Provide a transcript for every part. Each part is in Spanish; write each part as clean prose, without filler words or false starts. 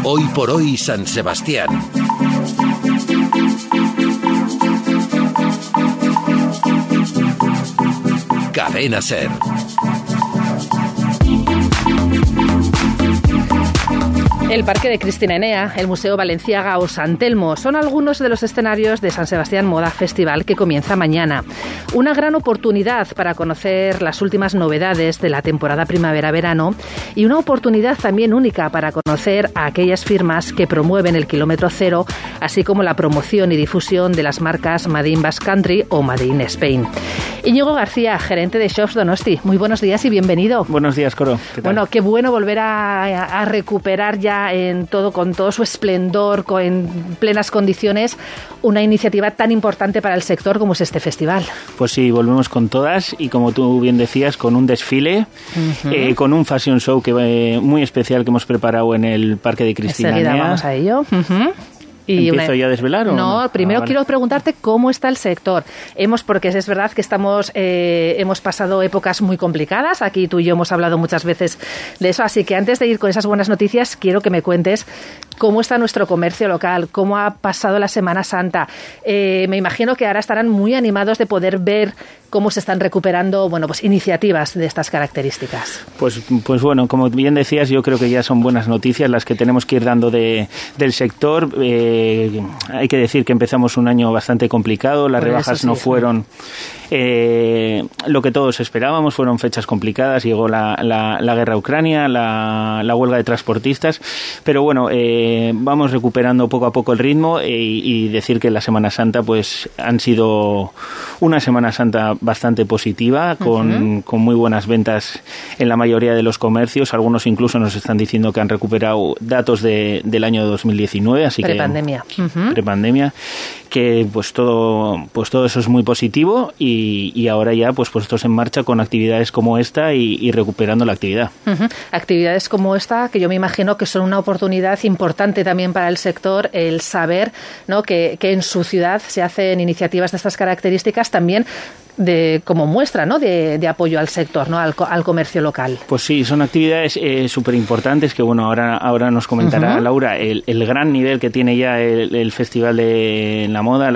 Hoy por hoy San Sebastián. Cadena SER. El Parque de Cristina Enea, el Museo Balenciaga o San Telmo son algunos de los escenarios de San Sebastián Moda Festival que comienza mañana. Una gran oportunidad para conocer las últimas novedades de la temporada primavera-verano y una oportunidad también única para conocer a aquellas firmas que promueven el kilómetro cero, así como la promoción y difusión de las marcas Made in Basque Country o Made in Spain. Íñigo García, gerente de Shops Donosti. Muy buenos días y bienvenido. Buenos días, Coro. ¿Qué tal? Bueno, qué bueno volver a recuperar ya con todo su esplendor, en plenas condiciones, una iniciativa tan importante para el sector como es este festival. Pues sí, volvemos con todas y como tú bien decías, con un desfile, con un fashion show muy especial que hemos preparado en el Parque de Cristina Enea. Enseguida vamos a ello. ¿Empiezo ya a desvelar? No, primero quiero preguntarte cómo está el sector. Porque es verdad que hemos pasado épocas muy complicadas, aquí tú y yo hemos hablado muchas veces de eso, así que antes de ir con esas buenas noticias, quiero que me cuentes cómo está nuestro comercio local, cómo ha pasado la Semana Santa. Me imagino que ahora estarán muy animados de poder ver cómo se están recuperando, iniciativas de estas características. Pues bueno, como bien decías, yo creo que ya son buenas noticias las que tenemos que ir dando del sector. Hay que decir que empezamos un año bastante complicado, las rebajas no fueron lo que todos esperábamos, fueron fechas complicadas, llegó la guerra a Ucrania, la huelga de transportistas, pero bueno, vamos recuperando poco a poco el ritmo y decir que la Semana Santa pues han sido una Semana Santa bastante positiva, con muy buenas ventas en la mayoría de los comercios. Algunos incluso nos están diciendo que han recuperado datos del año 2019, así prepandemia. Prepandemia, que pues todo eso es muy positivo y ahora ya pues puestos en marcha con actividades como esta y recuperando la actividad. Actividades como esta que yo me imagino que son una oportunidad importante también para el sector, el saber, ¿no?, que en su ciudad se hacen iniciativas de estas características también como muestra, ¿no?, de apoyo al sector, ¿no?, al comercio local. Pues sí, son actividades súper importantes que bueno, ahora nos comentará Laura el gran nivel que tiene ya el Festival de la Moda,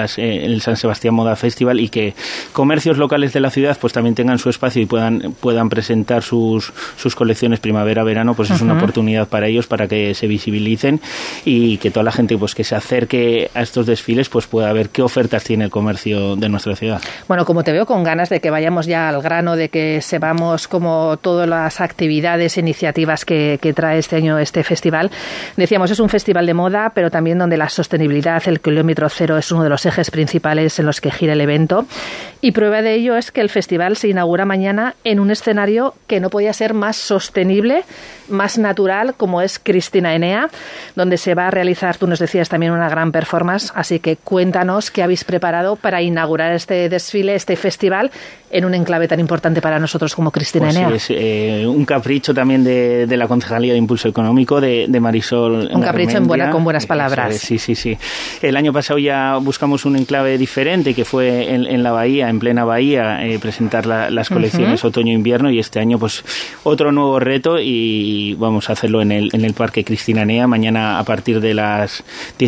el San Sebastián Moda Festival, y que comercios locales de la ciudad pues también tengan su espacio y puedan presentar sus colecciones primavera-verano, pues es una oportunidad para ellos, para que se visibilicen y que toda la gente pues que se acerque a estos desfiles pues pueda ver qué ofertas tiene el comercio de nuestra ciudad. Bueno, como te veo con ganas de que vayamos ya al grano, de que sepamos como todas las actividades e iniciativas que trae este año este festival. Decíamos, es un festival de moda, pero también donde la sostenibilidad, el kilómetro cero, es uno de los ejes principales en los que gira el evento. Y prueba de ello es que el festival se inaugura mañana en un escenario que no podía ser más sostenible, más natural, como es Cristina Enea, donde se va a realizar, tú nos decías, también una gran performance. Así que cuéntanos qué habéis preparado para inaugurar este desfile, este festival, en un enclave tan importante para nosotros como Cristina Enea. Pues sí, es un capricho también de la Concejalía de Impulso Económico de Marisol. Un capricho con buenas palabras. Sí. El año pasado ya buscamos un enclave diferente, que fue en la Bahía, en plena Bahía, presentar las colecciones otoño-invierno, y este año pues otro nuevo reto, y vamos a hacerlo en el Parque Cristina Enea mañana a partir de las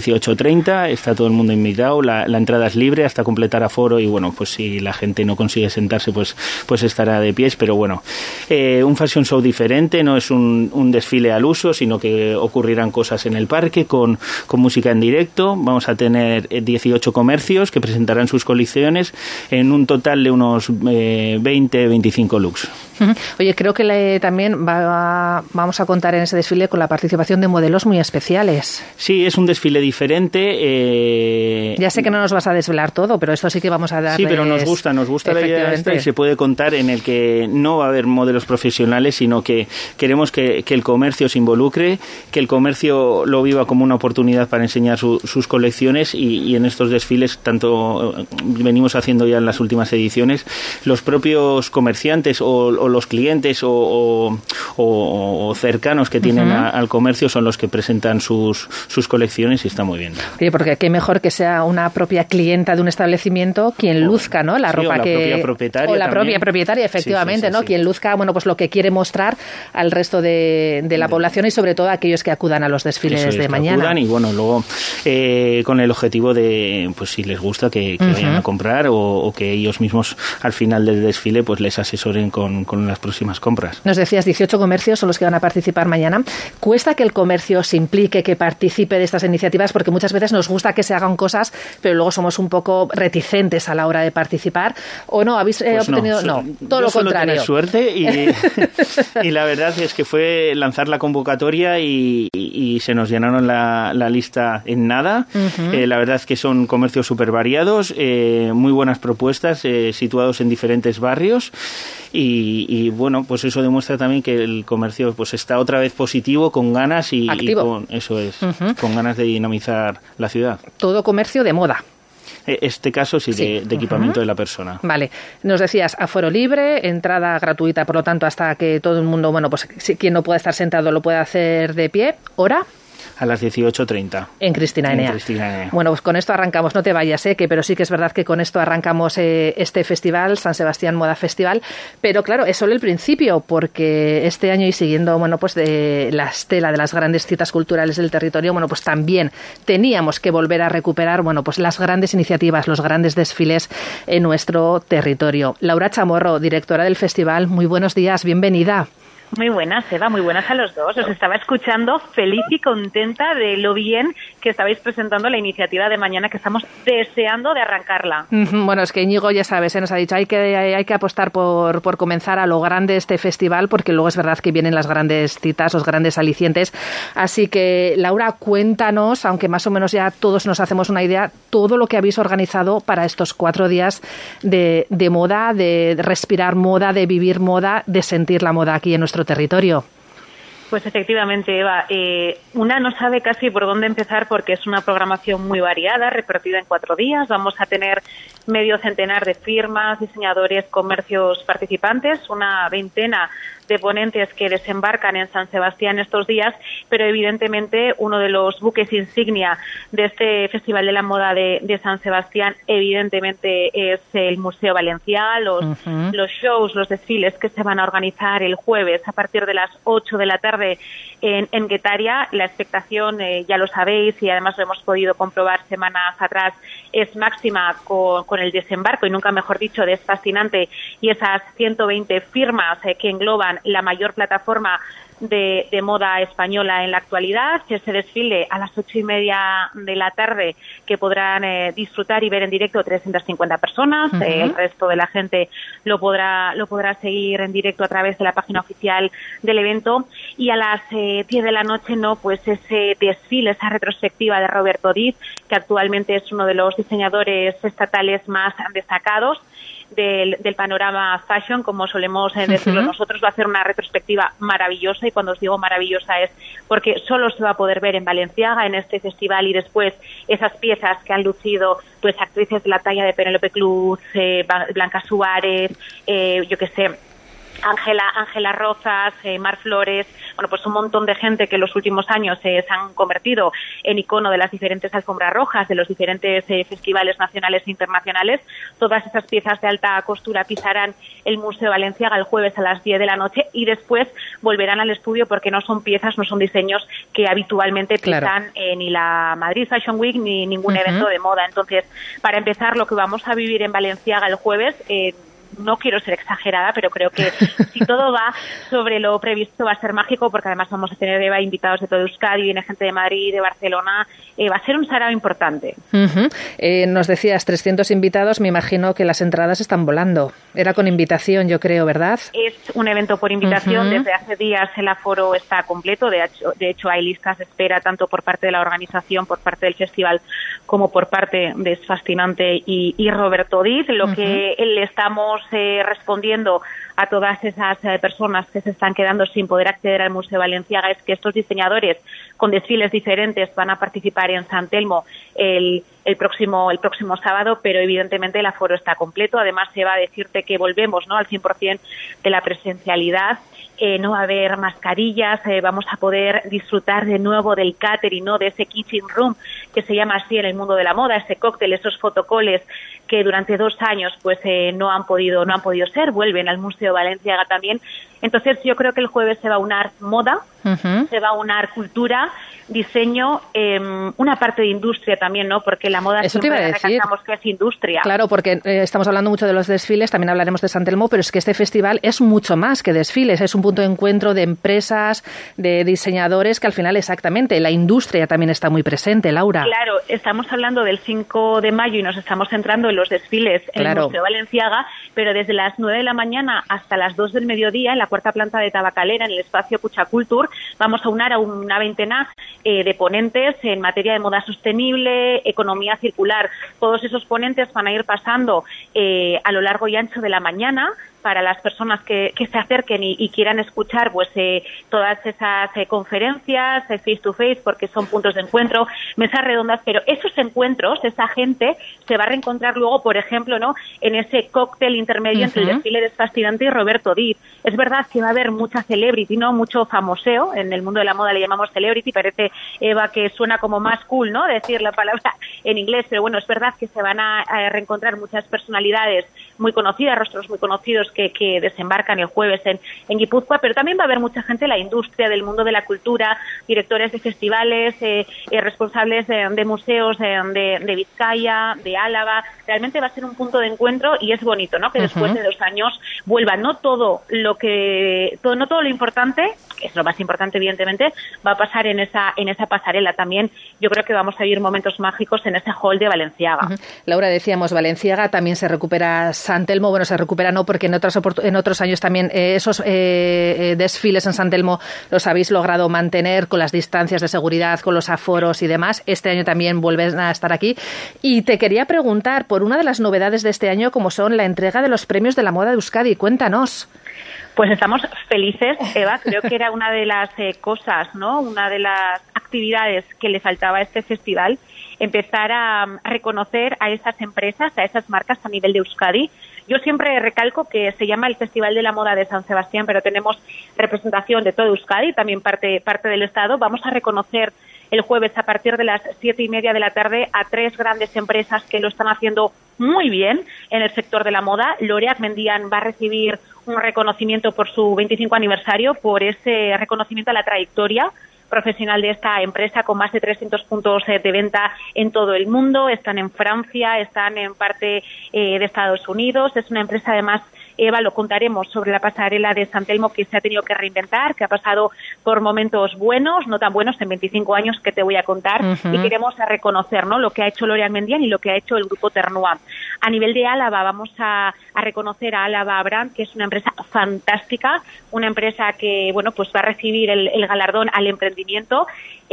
18:30. Está todo el mundo invitado, la entrada es libre hasta completar aforo, y bueno, pues si la gente no consigue sentarse pues estará de pies, pero bueno, un fashion show diferente, no es un desfile al uso, sino que ocurrirán cosas en el parque con música en directo. Vamos a tener 18 comercios que presentarán sus colecciones en un total de unos 20-25 looks. Oye, creo que también vamos a contar en ese desfile con la participación de modelos muy especiales. Sí, es un desfile diferente. Ya sé que no nos vas a desvelar todo, pero esto sí que vamos a darles... Sí, pero nos gusta la idea esta, y se puede contar en el que no va a haber modelos profesionales, sino que queremos que el comercio se involucre, que el comercio lo viva como una oportunidad para enseñar sus colecciones, y en estos desfiles, tanto venimos haciendo ya en las últimas ediciones, los propios comerciantes o los clientes o cercanos que tienen al comercio son los que presentan sus colecciones, y está muy bien. Sí, porque qué mejor que sea una propia clienta de un establecimiento quien luzca, ¿no?, la ropa propia propietaria. O la propia propietaria, efectivamente, ¿no? Quien luzca, bueno, pues lo que quiere mostrar al resto de la población y sobre todo a aquellos que acudan a los desfiles de mañana. Acudan y bueno, luego con el objetivo de, pues si les gusta, que vayan a comprar o que ellos mismos al final del desfile pues les asesoren con las próximas compras. Nos decías 18 comercios son los que van a participar mañana. ¿Cuesta que el comercio se implique, que participe de estas iniciativas? Porque muchas veces nos gusta que se hagan cosas, pero luego somos un poco reticentes a la hora de participar. ¿O no? ¿Habéis obtenido? No, todo lo contrario. Tener suerte y la verdad es que fue lanzar la convocatoria y se nos llenaron la lista en nada. La verdad es que son comercios súper variados, muy buenas propuestas, situados en diferentes barrios y bueno, pues eso demuestra también que el comercio pues está otra vez positivo, con ganas y con ganas de dinamizar la ciudad. Todo comercio de moda. Este caso sí. De equipamiento de la persona. Vale. Nos decías aforo libre, entrada gratuita, por lo tanto, hasta que todo el mundo, bueno, pues quien no pueda estar sentado lo puede hacer de pie. ¿Hora? A las 18:30. En Cristina Enea. Bueno, pues con esto arrancamos. No te vayas, pero sí que es verdad que con esto arrancamos este festival, San Sebastián Moda Festival. Pero claro, es solo el principio, porque este año y siguiendo, bueno, pues de la estela de las grandes citas culturales del territorio, bueno, pues también teníamos que volver a recuperar, bueno, pues las grandes iniciativas, los grandes desfiles en nuestro territorio. Laura Chamorro, directora del festival, muy buenos días, bienvenida. Muy buenas, Eva, muy buenas a los dos. Os estaba escuchando feliz y contenta de lo bien que estabais presentando la iniciativa de mañana, que estamos deseando de arrancarla. Bueno, es que Íñigo, ya sabes, nos ha dicho hay que apostar por comenzar a lo grande este festival, porque luego es verdad que vienen las grandes citas, los grandes alicientes. Así que, Laura, cuéntanos, aunque más o menos ya todos nos hacemos una idea, todo lo que habéis organizado para estos 4 días de moda, de respirar moda, de vivir moda, de sentir la moda aquí en nuestro territorio. Pues efectivamente, Eva, una no sabe casi por dónde empezar porque es una programación muy variada, repartida en 4 días. Vamos a tener medio centenar de firmas, diseñadores, comercios participantes, una veintena de ponentes que desembarcan en San Sebastián estos días, pero evidentemente uno de los buques insignia de este Festival de la Moda de San Sebastián evidentemente es el Museo Balenciaga, los shows, los desfiles que se van a organizar el jueves a partir de las 8 de la tarde en Guetaria. La expectación, ya lo sabéis y además lo hemos podido comprobar semanas atrás, es máxima con el desembarco, y nunca mejor dicho, es fascinante, y esas 120 firmas que engloban la mayor plataforma de moda española en la actualidad. Ese desfile a las 8:30 de la tarde que podrán disfrutar y ver en directo 350 personas. El resto de la gente lo podrá seguir en directo a través de la página oficial del evento. Y a las 10 de la noche, pues ese desfile, esa retrospectiva de Roberto Diz, que actualmente es uno de los diseñadores estatales más destacados del panorama fashion, como solemos decirlo nosotros. Va a ser una retrospectiva maravillosa, y cuando os digo maravillosa es porque solo se va a poder ver en Balenciaga en este festival, y después esas piezas que han lucido pues actrices de la talla de Penélope Cruz, Blanca Suárez, yo que sé, Ángela Rozas, Mar Flores, bueno, pues un montón de gente que en los últimos años se han convertido en icono de las diferentes alfombras rojas, de los diferentes festivales nacionales e internacionales. Todas esas piezas de alta costura pisarán el Museo Balenciaga el jueves a las 10 de la noche y después volverán al estudio, porque no son piezas, no son diseños que habitualmente pisan ni la Madrid Fashion Week ni ningún evento de moda. Entonces, para empezar, lo que vamos a vivir en Balenciaga el jueves, no quiero ser exagerada, pero creo que si todo va sobre lo previsto va a ser mágico, porque además vamos a tener invitados de todo Euskadi, viene gente de Madrid, de Barcelona, va a ser un sarao importante. Nos decías 300 invitados, me imagino que las entradas están volando. Era con invitación, yo creo, ¿verdad? Es un evento por invitación, desde hace días el aforo está completo, de hecho hay listas de espera tanto por parte de la organización, por parte del festival, como por parte de Fascinante y Roberto Diz. Lo que le estamos respondiendo a todas esas personas que se están quedando sin poder acceder al Museo Balenciaga es que estos diseñadores con desfiles diferentes van a participar en San Telmo el el próximo sábado, pero evidentemente el aforo está completo. Además, se va a decirte que volvemos, ¿no?, al 100% de la presencialidad. No va a haber mascarillas, vamos a poder disfrutar de nuevo del catering, ¿no?, de ese kitchen room, que se llama así en el mundo de la moda, ese cóctel, esos fotocoles que durante 2 años pues no han podido ser, vuelven al Museo Balenciaga también. Entonces yo creo que el jueves se va a unar moda, se va a unar cultura, diseño, una parte de industria también, ¿no? Porque la moda eso siempre recalcamos que es industria. Claro, porque estamos hablando mucho de los desfiles, también hablaremos de San Telmo, pero es que este festival es mucho más que desfiles, es un punto de encuentro de empresas, de diseñadores, que al final exactamente la industria también está muy presente, Laura. Claro, estamos hablando del 5 de mayo y nos estamos centrando en los desfiles en el Museo Balenciaga, pero desde las 9 de la mañana hasta las 2 del mediodía en la 4ª planta de Tabacalera, en el espacio Puchacultur, vamos a unar a una veintena de ponentes en materia de moda sostenible, economía circular. Todos esos ponentes van a ir pasando a lo largo y ancho de la mañana para las personas que se acerquen y quieran escuchar pues todas esas conferencias face to face, porque son puntos de encuentro, mesas redondas, pero esos encuentros, esa gente se va a reencontrar luego, por ejemplo, ¿no?, en ese cóctel intermedio entre el desfile de Fascinante y Roberto Díaz. Es verdad que va a haber mucha celebrity, ¿no?, mucho famoseo, en el mundo de la moda le llamamos celebrity, parece, Eva, que suena como más cool, ¿no?, decir la palabra en inglés, pero bueno, es verdad que se van a reencontrar muchas personalidades muy conocidas, rostros muy conocidos que desembarcan el jueves en Guipúzcoa, pero también va a haber mucha gente de la industria, del mundo de la cultura, directores de festivales, responsables de museos de Vizcaya, de Álava. Realmente va a ser un punto de encuentro y es bonito, ¿no?, que después de 2 años vuelva. No todo lo importante, que es lo más importante evidentemente, va a pasar en esa pasarela. También yo creo que vamos a vivir momentos mágicos en ese hall de Balenciaga. Laura, decíamos Balenciaga, también se recupera San Telmo. Bueno, se recupera no, porque en otros años también esos desfiles en San Telmo los habéis logrado mantener con las distancias de seguridad, con los aforos y demás. Este año también vuelven a estar aquí. Y te quería preguntar por una de las novedades de este año, como son la entrega de los premios de la moda de Euskadi. Cuéntanos. Pues estamos felices, Eva. Creo que era una de las cosas, ¿no?, una de las actividades que le faltaba a este festival, empezar a reconocer a esas empresas, a esas marcas a nivel de Euskadi. Yo siempre recalco que se llama el Festival de la Moda de San Sebastián, pero tenemos representación de todo Euskadi, también parte del Estado. Vamos a reconocer el jueves a partir de las 7:30 de la tarde a 3 grandes empresas que lo están haciendo muy bien en el sector de la moda. L'Oréal Mendian va a recibir un reconocimiento por su 25 aniversario, por ese reconocimiento a la trayectoria profesional de esta empresa, con más de 300 puntos de venta en todo el mundo. Están en Francia, están en parte de Estados Unidos. Es una empresa, además, Eva, lo contaremos sobre la pasarela de San Telmo, que se ha tenido que reinventar, que ha pasado por momentos buenos, no tan buenos, en 25 años que te voy a contar, y queremos reconocer, ¿no?, lo que ha hecho L'Oréal Mendian y lo que ha hecho el grupo Ternua. A nivel de Álava vamos a reconocer a Álava Brand, que es una empresa fantástica, una empresa que, bueno, pues va a recibir el galardón al emprendimiento.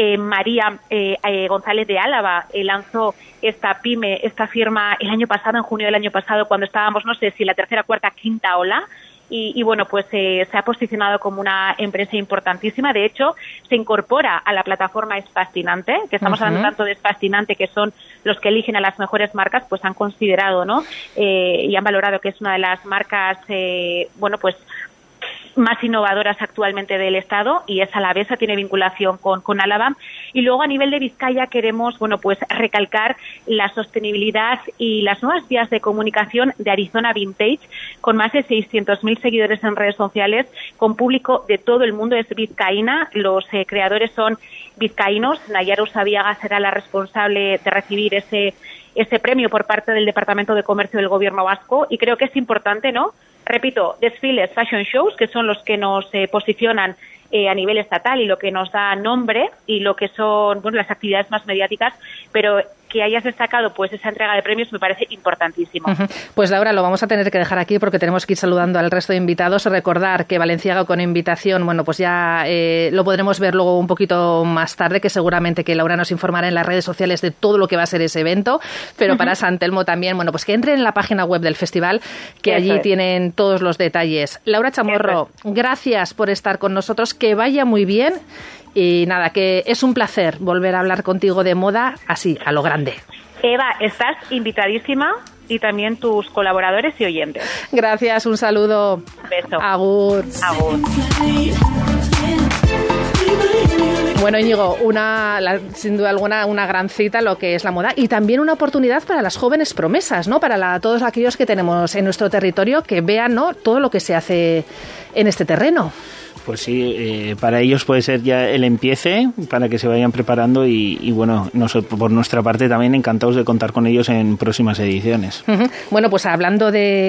María González de Álava lanzó esta pyme, esta firma el año pasado, en junio del año pasado, cuando estábamos, no sé si la 3ª, 4ª, 5ª ola, y bueno, pues se ha posicionado como una empresa importantísima. De hecho, se incorpora a la plataforma Es Fascinante, que estamos hablando tanto de Es Fascinante, que son los que eligen a las mejores marcas, pues han considerado, ¿no?, y han valorado que es una de las marcas, bueno, pues más innovadoras actualmente del Estado, y es alavesa, tiene vinculación con Álava. Y luego, a nivel de Vizcaya, queremos, bueno, pues recalcar la sostenibilidad y las nuevas vías de comunicación de Arizona Vintage, con más de 600.000 seguidores en redes sociales, con público de todo el mundo. Es vizcaína, los creadores son vizcaínos. Nayara Usabiaga será la responsable de recibir ese premio por parte del Departamento de Comercio del Gobierno vasco, y creo que es importante, ¿no?, repito, desfiles, fashion shows, que son los que nos posicionan a nivel estatal y lo que nos da nombre y lo que son, bueno, las actividades más mediáticas, pero que hayas destacado pues esa entrega de premios me parece importantísimo. Pues Laura, lo vamos a tener que dejar aquí porque tenemos que ir saludando al resto de invitados. Recordar que Balenciaga con invitación, bueno, pues ya lo podremos ver luego un poquito más tarde, que seguramente que Laura nos informará en las redes sociales de todo lo que va a ser ese evento, pero para San Telmo también, bueno, pues que entren en la página web del festival, que allí tienen todos los detalles. Laura Chamorro, gracias por estar con nosotros, que vaya muy bien. Y nada, que es un placer volver a hablar contigo de moda así, a lo grande. Eva, estás invitadísima y también tus colaboradores y oyentes. Gracias, un saludo. Un beso. Agur. Agur. Bueno, Íñigo, sin duda alguna una gran cita lo que es la moda y también una oportunidad para las jóvenes promesas, ¿no? Para todos aquellos que tenemos en nuestro territorio que vean, ¿no?, todo lo que se hace en este terreno. Pues sí, para ellos puede ser ya el empiece, para que se vayan preparando y bueno, nosotros por nuestra parte también encantados de contar con ellos en próximas ediciones. Uh-huh. Bueno, pues hablando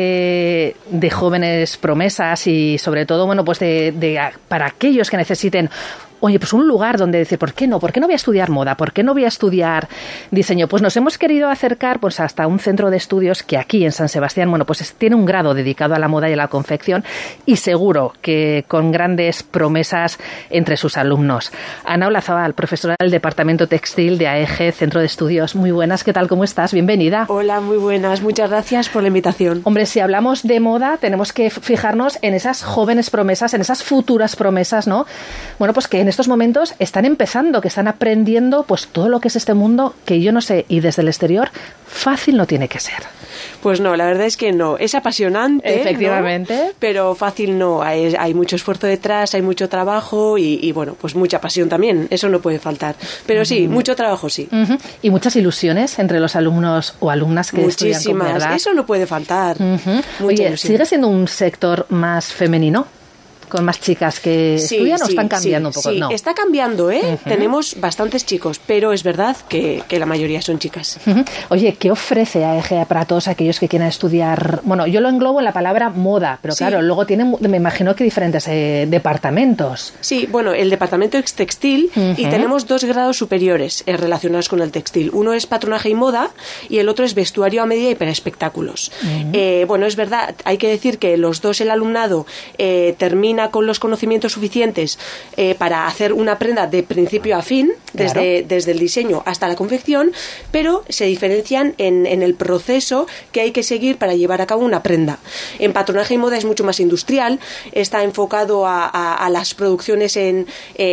de jóvenes promesas y sobre todo, bueno, pues para aquellos que necesiten, oye, pues un lugar donde decir, ¿por qué no? ¿Por qué no voy a estudiar moda? ¿Por qué no voy a estudiar diseño? Pues nos hemos querido acercar pues hasta un centro de estudios que aquí en San Sebastián, bueno, pues tiene un grado dedicado a la moda y a la confección y seguro que con grandes promesas entre sus alumnos. Ana Olazabal, profesora del Departamento Textil de AEG, Centro de Estudios. Muy buenas, ¿qué tal? ¿Cómo estás? Bienvenida. Hola, muy buenas. Muchas gracias por la invitación. Hombre, si hablamos de moda, tenemos que fijarnos en esas jóvenes promesas, en esas futuras promesas, ¿no? Bueno, pues que en estos momentos están empezando, que están aprendiendo pues todo lo que es este mundo que yo no sé, y desde el exterior fácil no tiene que ser. Pues no, la verdad es que no. Es apasionante, efectivamente, ¿no? Pero fácil no. Hay mucho esfuerzo detrás, hay mucho trabajo y bueno, pues mucha pasión también. Eso no puede faltar. Pero sí, mucho trabajo sí. Uh-huh. Y muchas ilusiones entre los alumnos o alumnas que estudian con verdad. Muchísimas. Eso no puede faltar. Uh-huh. Oye, ilusión. ¿Sigue siendo un sector más femenino? ¿Con más chicas que estudian o están cambiando un poco? Sí, no. Está cambiando, ¿eh? Uh-huh. Tenemos bastantes chicos, pero es verdad que la mayoría son chicas. Uh-huh. Oye, ¿qué ofrece AEG para todos aquellos que quieran estudiar? Bueno, yo lo englobo en la palabra moda, pero claro, luego tienen, me imagino que diferentes departamentos. Sí, bueno, el departamento es textil y tenemos 2 grados superiores relacionados con el textil. Uno es patronaje y moda y el otro es vestuario a medida y para espectáculos. Bueno, es verdad, hay que decir que los dos, el alumnado termina con los conocimientos suficientes para hacer una prenda de principio a fin, desde el diseño hasta la confección, pero se diferencian en el proceso que hay que seguir para llevar a cabo una prenda. En patronaje y moda es mucho más industrial, está enfocado a las producciones en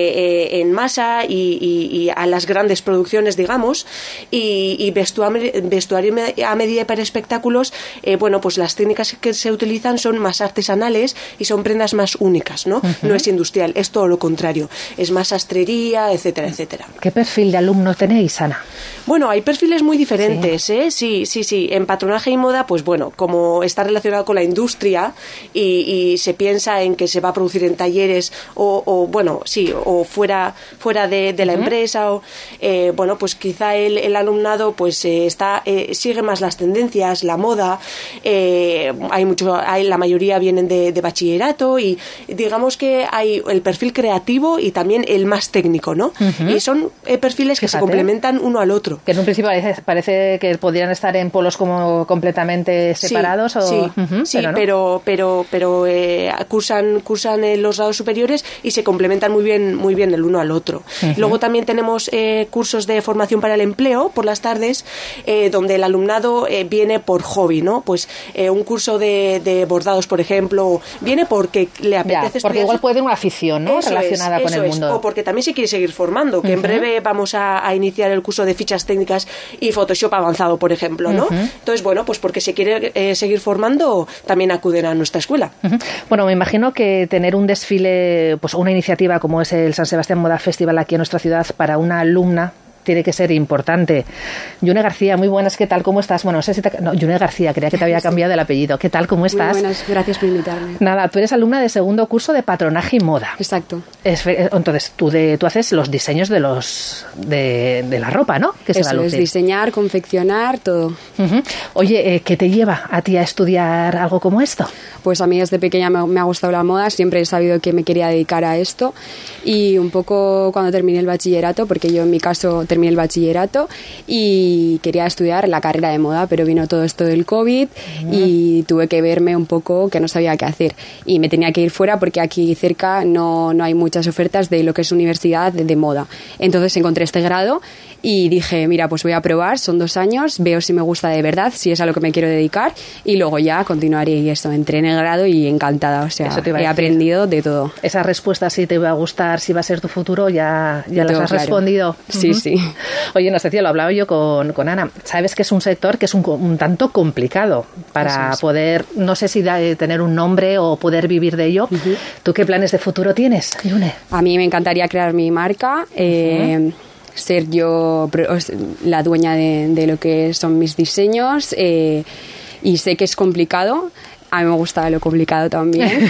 masa y a las grandes producciones, digamos, y vestuario a medida y para espectáculos, bueno, pues las técnicas que se utilizan son más artesanales y son prendas más únicas, ¿no? No es industrial, es todo lo contrario, es más sastrería, etcétera, etcétera. ¿Qué perfil de alumno tenéis, Ana? Bueno, hay perfiles muy diferentes, ¿eh? Sí. En patronaje y moda, pues bueno, como está relacionado con la industria y se piensa en que se va a producir en talleres o fuera de la empresa, bueno, pues quizá el alumnado pues sigue más las tendencias, la moda, la mayoría vienen de bachillerato y digamos que hay el perfil creativo y también el más técnico, ¿no? Y son perfiles que se complementan uno al otro. Que en un principio parece que podrían estar en polos como completamente separados. Pero cursan los grados superiores y se complementan muy bien el uno al otro. Luego también tenemos cursos de formación para el empleo por las tardes, donde el alumnado viene por hobby, ¿no? Pues un curso de bordados, por ejemplo, viene porque le apetece porque igual puede tener una afición, ¿no? Relacionada con el mundo. O porque también se quiere seguir formando, que en breve vamos a iniciar el curso de fichas técnicas y Photoshop avanzado, por ejemplo, ¿no? Entonces, bueno, pues porque se quiere seguir formando, también acuden a nuestra escuela. Bueno, me imagino que tener un desfile, pues una iniciativa como es el San Sebastián Moda Festival aquí en nuestra ciudad para una alumna tiene que ser importante. Yune García, muy buenas, ¿qué tal? ¿Cómo estás? Bueno, no sé si Yune García, creía que te había cambiado el apellido. ¿Qué tal? ¿Cómo estás? Muy buenas, gracias por invitarme. Nada, tú eres alumna de segundo curso de patronaje y moda. Exacto. Entonces, tú haces los diseños de la ropa, ¿no? Que se va a lucir. Es diseñar, confeccionar, todo. Oye, ¿qué te lleva a ti a estudiar algo como esto? Pues a mí desde pequeña me ha gustado la moda, siempre he sabido que me quería dedicar a esto y un poco cuando terminé el bachillerato, porque yo en mi caso terminé el bachillerato y quería estudiar la carrera de moda, pero vino todo esto del COVID y tuve que verme un poco que no sabía qué hacer y me tenía que ir fuera porque aquí cerca no hay muchas ofertas de lo que es universidad de moda. Entonces encontré este grado y dije, mira, pues voy a probar, son 2 años, veo si me gusta de verdad, si es a lo que me quiero dedicar y luego ya continuaré. Y eso, entré en el grado y encantada, o sea, he aprendido de todo. Esa respuesta, si te va a gustar, si va a ser tu futuro, ya las has respondido. Sí, sí. Oye, no sé, lo hablaba yo con Ana, sabes que es un sector que es un tanto complicado para poder, no sé si tener un nombre o poder vivir de ello. ¿Tú qué planes de futuro tienes, June? A mí me encantaría crear mi marca, ser yo la dueña de lo que son mis diseños, y sé que es complicado. A mí me gusta lo complicado también.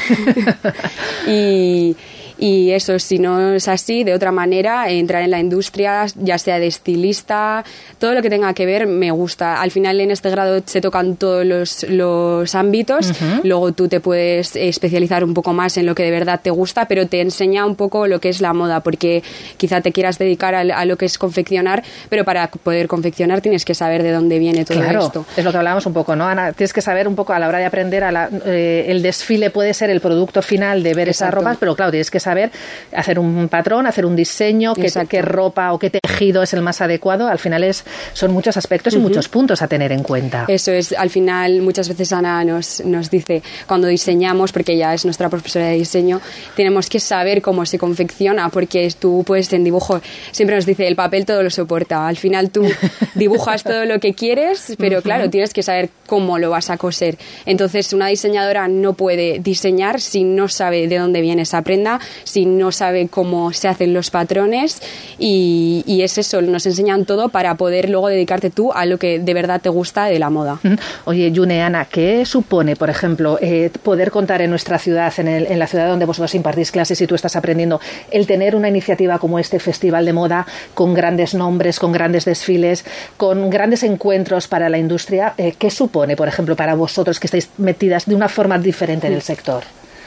Y eso, si no es así, de otra manera, entrar en la industria, ya sea de estilista, todo lo que tenga que ver me gusta. Al final en este grado se tocan todos los ámbitos, luego tú te puedes especializar un poco más en lo que de verdad te gusta, pero te enseña un poco lo que es la moda, porque quizá te quieras dedicar a lo que es confeccionar, pero para poder confeccionar tienes que saber de dónde viene todo esto. Es lo que hablábamos un poco, ¿no, Ana? Tienes que saber un poco a la hora de aprender, el desfile puede ser el producto final de ver esas ropas, pero claro, tienes que saber hacer un patrón, hacer un diseño, qué ropa o qué tejido es el más adecuado. Al final son muchos aspectos y muchos puntos a tener en cuenta. Eso es, al final muchas veces Ana nos dice, cuando diseñamos, porque ella es nuestra profesora de diseño, tenemos que saber cómo se confecciona, porque tú puedes en dibujo, siempre nos dice, el papel todo lo soporta. Al final tú dibujas todo lo que quieres, pero claro, tienes que saber cómo lo vas a coser. Entonces una diseñadora no puede diseñar si no sabe de dónde viene esa prenda, si no sabe cómo se hacen los patrones, y es eso, nos enseñan todo para poder luego dedicarte tú a lo que de verdad te gusta de la moda. Oye, June, Ana, ¿qué supone, por ejemplo, poder contar en nuestra ciudad, en la ciudad donde vosotros impartís clases y tú estás aprendiendo, el tener una iniciativa como este Festival de Moda con grandes nombres, con grandes desfiles, con grandes encuentros para la industria? ¿Qué supone, por ejemplo, para vosotros que estáis metidas de una forma diferente en el sector?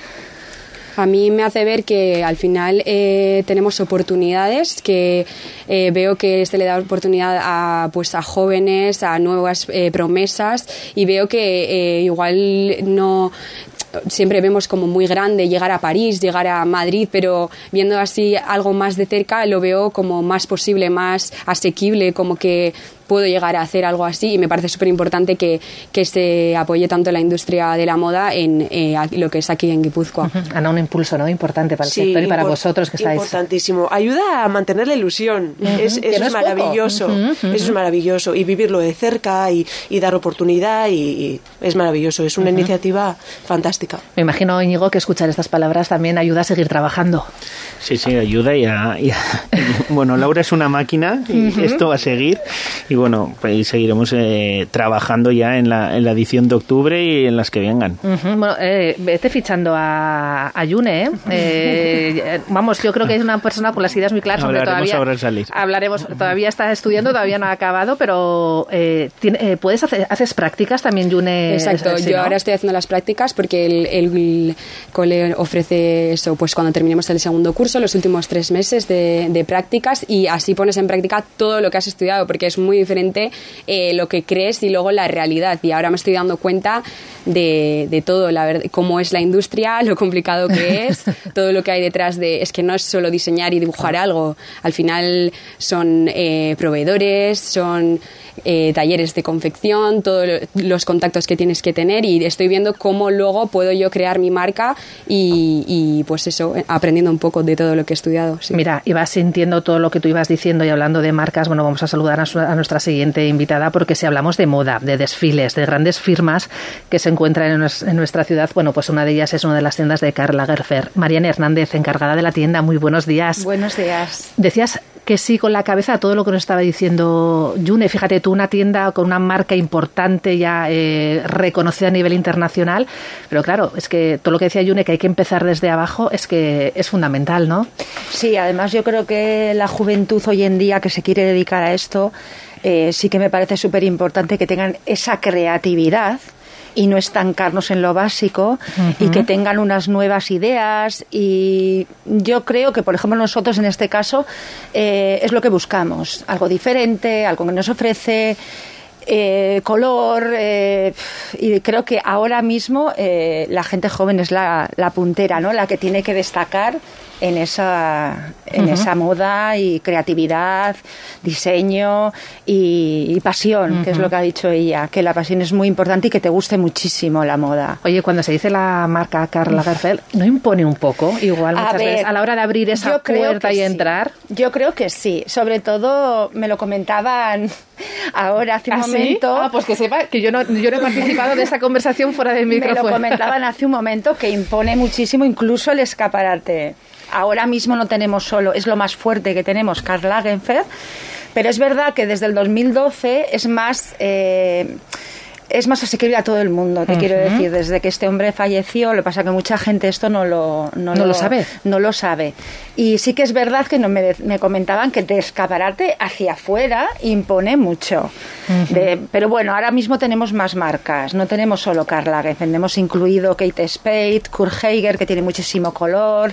A mí me hace ver que al final tenemos oportunidades, que veo que se le da oportunidad a jóvenes, a nuevas promesas, y veo que igual no... Siempre vemos como muy grande llegar a París, llegar a Madrid, pero viendo así algo más de cerca lo veo como más posible, más asequible, como que puedo llegar a hacer algo así, y me parece súper importante que se apoye tanto la industria de la moda en lo que es aquí en Guipúzcoa. Ana, un impulso, ¿no?, importante para el sector y para vosotros que estáis. Importantísimo. Ayuda a mantener la ilusión. Eso es maravilloso. Eso es maravilloso. Y vivirlo de cerca y dar oportunidad, y es maravilloso. Es una iniciativa fantástica. Me imagino, Íñigo, que escuchar estas palabras también ayuda a seguir trabajando. Sí, ayuda bueno, Laura es una máquina y esto va a seguir. Y bueno, pues seguiremos trabajando ya en la edición de octubre y en las que vengan. Bueno, vete fichando a June, vamos, yo creo que es una persona con las ideas muy claras. Hablaremos, todavía está estudiando, todavía no ha acabado, pero haces prácticas también, June. Exacto, yo ahora estoy haciendo las prácticas porque el cole ofrece eso, pues cuando terminemos el segundo curso, los últimos 3 meses de prácticas, y así pones en práctica todo lo que has estudiado, porque es muy diferente lo que crees y luego la realidad, y ahora me estoy dando cuenta de todo, la verdad, cómo es la industria, lo complicado que es, todo lo que hay detrás es que no es solo diseñar y dibujar algo, al final son proveedores, son talleres de confección, todos los contactos que tienes que tener, y estoy viendo cómo luego puedo yo crear mi marca y pues eso, aprendiendo un poco de todo lo que he estudiado. Sí. Mira, ibas sintiendo todo lo que tú ibas diciendo, y hablando de marcas, bueno, vamos a saludar a nuestra siguiente invitada, porque si hablamos de moda, de desfiles, de grandes firmas que se encuentran en nuestra ciudad, bueno, pues una de ellas es una de las tiendas de Karl Lagerfeld. Mariana Hernández, encargada de la tienda, muy buenos días. Buenos días. Decías que sí con la cabeza a todo lo que nos estaba diciendo June. Fíjate tú, una tienda con una marca importante ya reconocida a nivel internacional, pero claro, es que todo lo que decía June, que hay que empezar desde abajo, es que es fundamental, ¿no? Sí, además yo creo que la juventud hoy en día que se quiere dedicar a esto, sí que me parece súper importante que tengan esa creatividad y no estancarnos en lo básico, y que tengan unas nuevas ideas, y yo creo que, por ejemplo, nosotros en este caso es lo que buscamos, algo diferente, algo que nos ofrece color, y creo que ahora mismo la gente joven es la puntera, ¿no?, la que tiene que destacar en esa moda y creatividad, diseño y pasión, que es lo que ha dicho ella, que la pasión es muy importante y que te guste muchísimo la moda. Oye, cuando se dice la marca Karl Lagerfeld, ¿no impone un poco igual muchas veces a la hora de abrir esa puerta y entrar? Yo creo que sí, sobre todo me lo comentaban ahora hace un momento. ¿Sí? Pues que sepa que yo no he participado de esa conversación fuera del micrófono. Me lo comentaban hace un momento que impone muchísimo incluso el escaparate. Ahora mismo no tenemos solo, es lo más fuerte que tenemos, Karl Lagerfeld, pero es verdad que desde el 2012 es más asequible a todo el mundo, te quiero decir, desde que este hombre falleció. Lo que pasa que mucha gente esto no lo sabe. No lo sabe. Y sí que es verdad que me comentaban que de escaparate hacia afuera impone mucho. Pero bueno, ahora mismo tenemos más marcas, no tenemos solo Karl Lagerfeld, hemos incluido Kate Spade, Kurt Geiger, que tiene muchísimo color,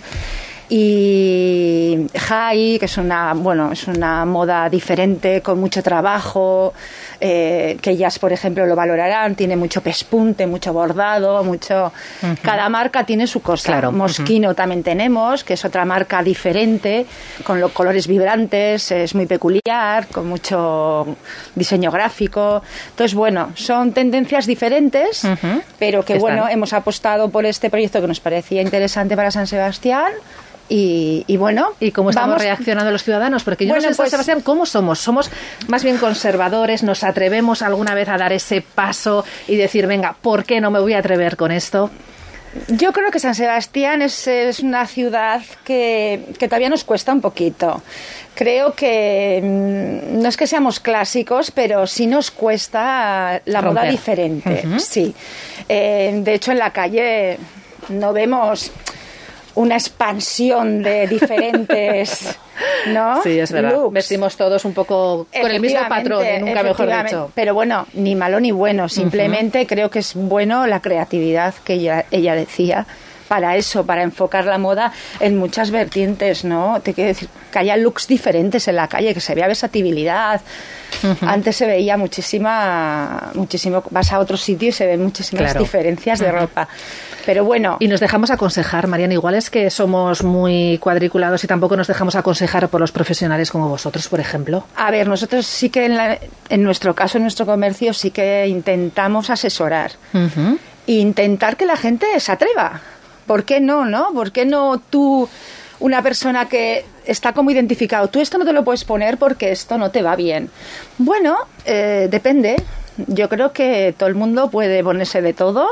y High, que es una moda diferente con mucho trabajo, que ellas, por ejemplo, lo valorarán, tiene mucho pespunte, mucho bordado, cada marca tiene su cosa. Claro. Moschino también tenemos, que es otra marca diferente, con los colores vibrantes, es muy peculiar, con mucho diseño gráfico. Entonces, bueno, son tendencias diferentes, pero que hemos apostado por este proyecto que nos parecía interesante para San Sebastián. Y bueno, ¿y cómo estamos reaccionando los ciudadanos? Porque yo no sé, Sebastián, ¿cómo somos? ¿Somos más bien conservadores? ¿Nos atrevemos alguna vez a dar ese paso y decir, venga, ¿por qué no me voy a atrever con esto? Yo creo que San Sebastián es una ciudad que todavía nos cuesta un poquito. Creo que no es que seamos clásicos, pero sí nos cuesta la moda diferente. Sí. De hecho, en la calle no vemos una expansión de diferentes, ¿no? Sí, es verdad. looks. Vestimos todos un poco con el mismo patrón, nunca mejor dicho. Pero bueno, ni malo ni bueno. Simplemente creo que es bueno la creatividad que ella decía. Para eso, para enfocar la moda en muchas vertientes, ¿no? Te quiero decir que haya looks diferentes en la calle, que se vea versatilidad. Antes se veía muchísimo, vas a otro sitio y se ven muchísimas diferencias de ropa. Pero bueno. Y nos dejamos aconsejar, Mariana, igual es que somos muy cuadriculados y tampoco nos dejamos aconsejar por los profesionales como vosotros, por ejemplo. A ver, nosotros sí que en nuestro caso, en nuestro comercio, sí que intentamos asesorar. E intentar que la gente se atreva. ¿Por qué no, no? ¿Por qué no tú, una persona que está como identificado, tú esto no te lo puedes poner porque esto no te va bien? Bueno, depende. Yo creo que todo el mundo puede ponerse de todo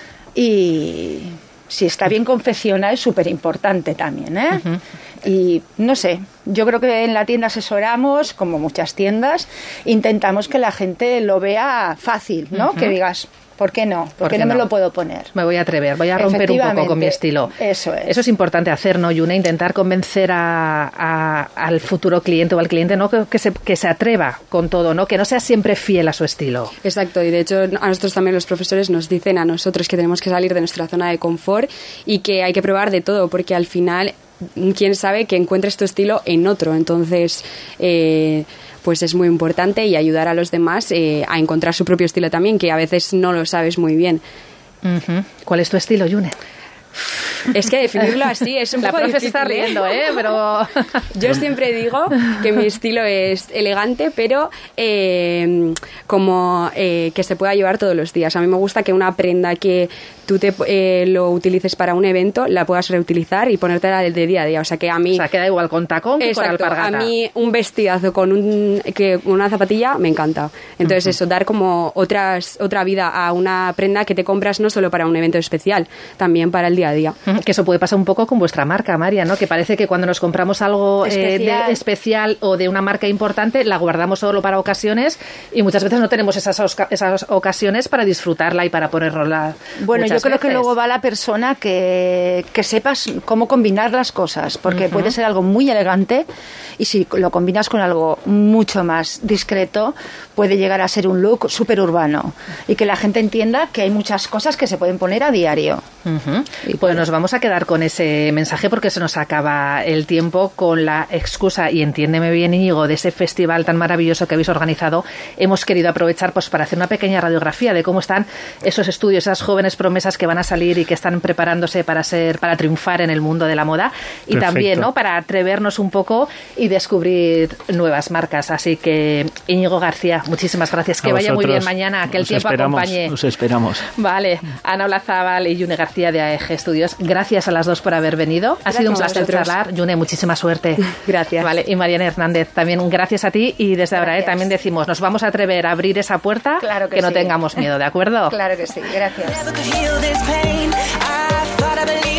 y si está bien confeccionada es súper importante también, ¿eh? Y no sé, yo creo que en la tienda asesoramos, como muchas tiendas, intentamos que la gente lo vea fácil, ¿no? Que digas, ¿por qué no? ¿Por qué no me lo puedo poner? Me voy a atrever, voy a romper un poco con mi estilo. Eso es. Eso es importante hacer, ¿no, Yune? Intentar convencer al futuro cliente o al cliente, ¿no? Que se atreva con todo, ¿no? Que no sea siempre fiel a su estilo. Exacto, y de hecho a nosotros también los profesores nos dicen a nosotros que tenemos que salir de nuestra zona de confort y que hay que probar de todo, porque al final, quién sabe que encuentres tu estilo en otro. Entonces, pues es muy importante y ayudar a los demás a encontrar su propio estilo también, que a veces no lo sabes muy bien. ¿Cuál es tu estilo, Yune? Es que definirlo así es un poco difícil. La profe se está riendo, pero... Yo siempre digo que mi estilo es elegante, pero como que se pueda llevar todos los días. A mí me gusta que una prenda que tú lo utilices para un evento, la puedas reutilizar y ponértela de día a día. O sea, que a mí... O sea, queda igual con tacón que con alpargata. A mí un vestidazo con una zapatilla me encanta. Entonces eso, dar como otra vida a una prenda que te compras no solo para un evento especial, también para el día a día. Que eso puede pasar un poco con vuestra marca, María, ¿no? Que parece que cuando nos compramos algo especial o de una marca importante, la guardamos solo para ocasiones y muchas veces no tenemos esas ocasiones para disfrutarla y para ponerla. Bueno, yo creo que luego va la persona que sepas cómo combinar las cosas, porque puede ser algo muy elegante y si lo combinas con algo mucho más discreto, puede llegar a ser un look súper urbano y que la gente entienda que hay muchas cosas que se pueden poner a diario. Y pues nos vamos vamos a quedar con ese mensaje porque se nos acaba el tiempo, con la excusa, y entiéndeme bien, Íñigo, de ese festival tan maravilloso que habéis organizado. Hemos querido aprovechar pues para hacer una pequeña radiografía de cómo están esos estudios, esas jóvenes promesas que van a salir y que están preparándose para triunfar en el mundo de la moda. Y Perfecto. también, ¿no?, para atrevernos un poco y descubrir nuevas marcas. Así que, Íñigo García, muchísimas gracias. Que vaya muy bien mañana, que el tiempo acompañe. Nos esperamos. Vale, Ana Olazábal y Yune García de AEG Studios, gracias a las dos por haber venido. Ha sido un placer charlar. Yune, muchísima suerte. Gracias. Vale, y Mariana Hernández, también gracias a ti, y desde ahora también decimos, nos vamos a atrever a abrir esa puerta, claro que no sí. tengamos miedo, ¿de acuerdo? Claro que sí, gracias.